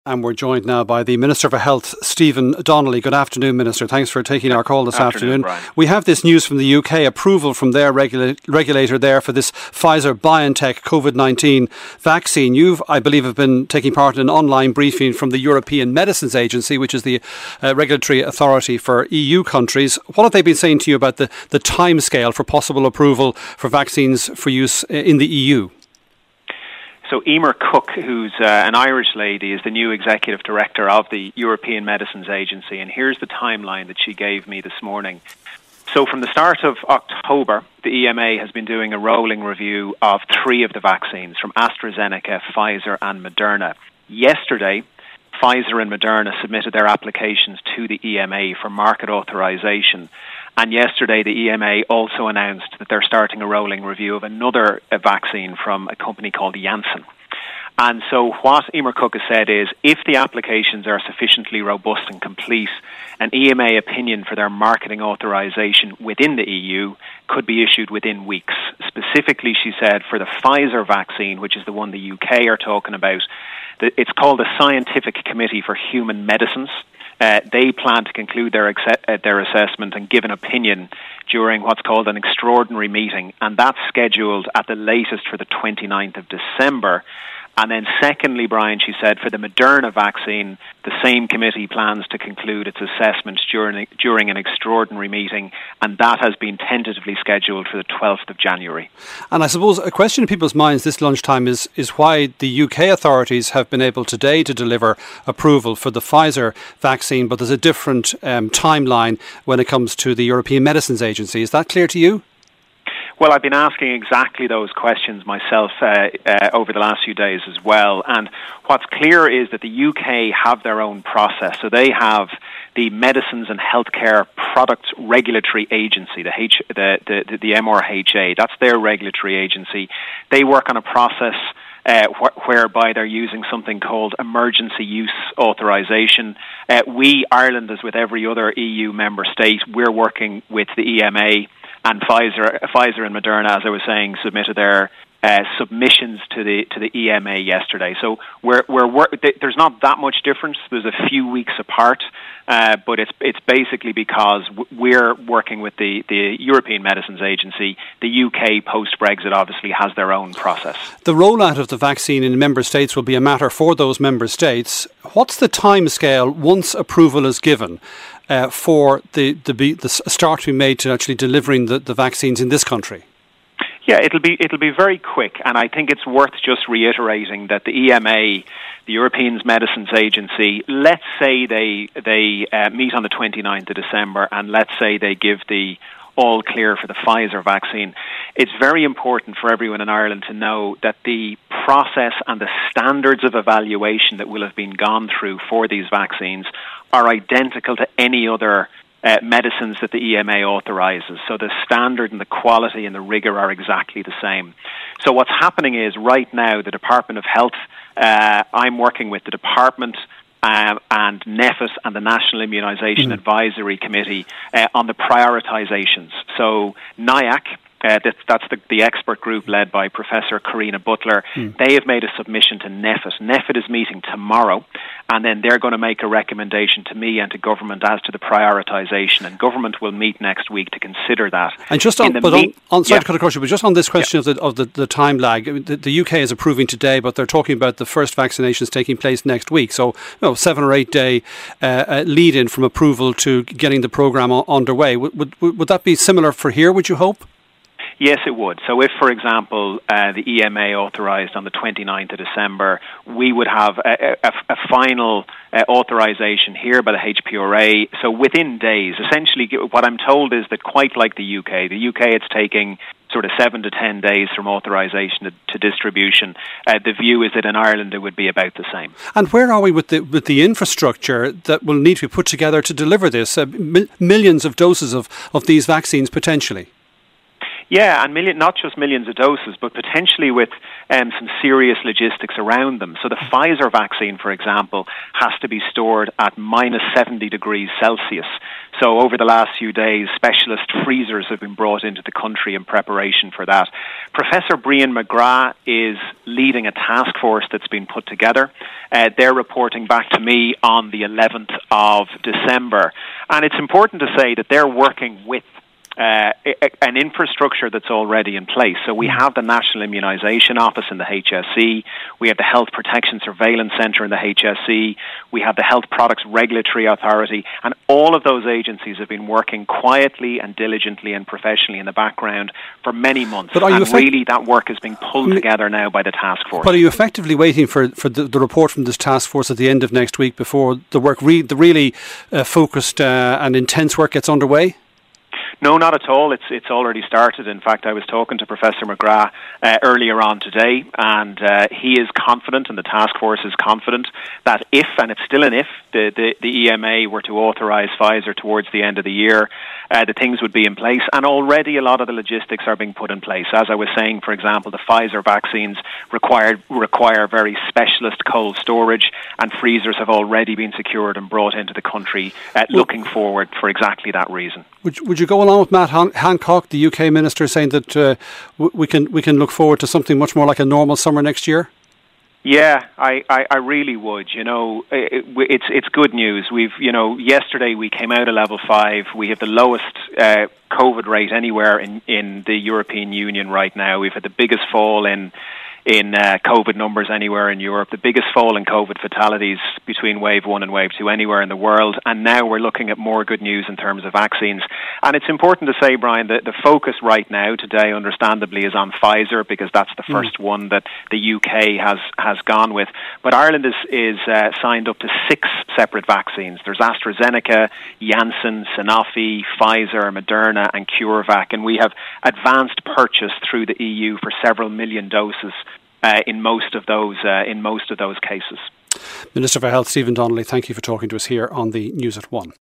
And we're joined now by the Minister for Health, Stephen Donnelly. Good afternoon, Minister. Thanks for taking our call this afternoon. Brian. We have this news from the UK, approval from their regulator there for this Pfizer-BioNTech COVID-19 vaccine. You've, I believe, have been taking part in an online briefing from the European Medicines Agency, which is the regulatory authority for EU countries. What have they been saying to you about the timescale for possible approval for vaccines for use in the EU? So Emer Cook, who's an Irish lady, is the new executive director of the European Medicines Agency, and here's the timeline that she gave me this morning. So from the start of October, the EMA has been doing a rolling review of 3 of the vaccines from AstraZeneca, Pfizer and Moderna. Yesterday, Pfizer and Moderna submitted their applications to the EMA for market authorization. And yesterday, the EMA also announced that they're starting a rolling review of another vaccine from a company called Janssen. And so what Emer Cook has said is, if the applications are sufficiently robust and complete, an EMA opinion for their marketing authorization within the EU could be issued within weeks. Specifically, she said, for the Pfizer vaccine, which is the one the UK are talking about, it's called the Scientific Committee for Human Medicines. They plan to conclude their assessment and give an opinion during what's called an extraordinary meeting, and that's scheduled at the latest for the 29th of December. And then secondly, Brian, she said, for the Moderna vaccine, the same committee plans to conclude its assessment during an extraordinary meeting, and that has been tentatively scheduled for the 12th of January. And I suppose a question in people's minds this lunchtime is why the UK authorities have been able today to deliver approval for the Pfizer vaccine, but there's a different timeline when it comes to the European Medicines Agency. Is that clear to you? Well, I've been asking exactly those questions myself over the last few days as well. And what's clear is that the UK have their own process. So they have the Medicines and Healthcare Products Regulatory Agency, the MRHA. That's their regulatory agency. They work on a process whereby they're using something called emergency use authorization. We, Ireland, as with every other EU member state, we're working with the EMA. And Pfizer and Moderna, as I was saying, submitted their submissions to the EMA yesterday. So there's not that much difference. There's a few weeks apart, but it's basically because we're working with the European Medicines Agency. The UK post-Brexit obviously has their own process. The rollout of the vaccine in member states will be a matter for those member states. What's the timescale once approval is given for the start to be made to actually delivering the vaccines in this country? Yeah, it'll be very quick, and I think it's worth just reiterating that the EMA, the European Medicines Agency, let's say they meet on the 29th of December, and let's say they give the all clear for the Pfizer vaccine. It's very important for everyone in Ireland to know that the process and the standards of evaluation that will have been gone through for these vaccines are identical to any other medicines that the EMA authorises. So the standard and the quality and the rigour are exactly the same. So what's happening is right now the Department of Health, I'm working with the Department and NEPHIT and the National Immunisation Advisory Committee on the prioritisations. So NIAC, that's the expert group led by Professor Karina Butler. They have made a submission to NEPHIT. NEPHIT is meeting tomorrow, and then they're going to make a recommendation to me and to government as to the prioritisation, and government will meet next week to consider that. And just on, sorry to cut across you, but just on this question of the time lag, the UK is approving today, but they're talking about the first vaccinations taking place next week. So, 7 or 8 day lead in from approval to getting the programme underway. Would that be similar for here, would you hope? Yes, it would. So if, for example, the EMA authorised on the 29th of December, we would have a final authorisation here by the HPRA. So within days, essentially what I'm told is that quite like the UK it's taking sort of 7 to 10 days from authorisation to distribution. The view is that in Ireland it would be about the same. And where are we with the infrastructure that will need to be put together to deliver this? Millions of doses of these vaccines potentially. Yeah, and not just millions of doses, but potentially with some serious logistics around them. So the Pfizer vaccine, for example, has to be stored at minus 70 degrees Celsius. So over the last few days, specialist freezers have been brought into the country in preparation for that. Professor Brian McGrath is leading a task force that's been put together. They're reporting back to me on the 11th of December. And it's important to say that they're working with an infrastructure that's already in place. So we have the National Immunisation Office in the HSE, we have the Health Protection Surveillance Centre in the HSE, we have the Health Products Regulatory Authority, and all of those agencies have been working quietly and diligently and professionally in the background for many months. But really that work is being pulled together now by the task force. But are you effectively waiting for the report from this task force at the end of next week before the work, the really focused and intense work gets underway? No, not at all. It's already started. In fact, I was talking to Professor McGrath earlier on today, and he is confident, and the task force is confident, that if, and it's still an if, the EMA were to authorise Pfizer towards the end of the year, the things would be in place. And already a lot of the logistics are being put in place. As I was saying, for example, the Pfizer vaccines require very specialist cold storage, and freezers have already been secured and brought into the country looking forward for exactly that reason. Would you go along with Matt Hancock, the UK Minister, saying that we can look forward to something much more like a normal summer next year? Yeah, I really would. You know, it's good news. Yesterday we came out of level 5. We have the lowest COVID rate anywhere in the European Union right now. We've had the biggest fall in COVID numbers anywhere in Europe, the biggest fall in COVID fatalities between wave 1 and wave 2 anywhere in the world, and now we're looking at more good news in terms of vaccines. And it's important to say, Brian, that the focus right now today, understandably, is on Pfizer, because that's the first one that the UK has gone with. But Ireland is signed up to 6 separate vaccines. There's AstraZeneca, Janssen, Sanofi, Pfizer, Moderna, and CureVac, and we have advanced purchase through the EU for several million doses in most of those cases. Minister for Health Stephen Donnelly, thank you for talking to us here on the News at 1.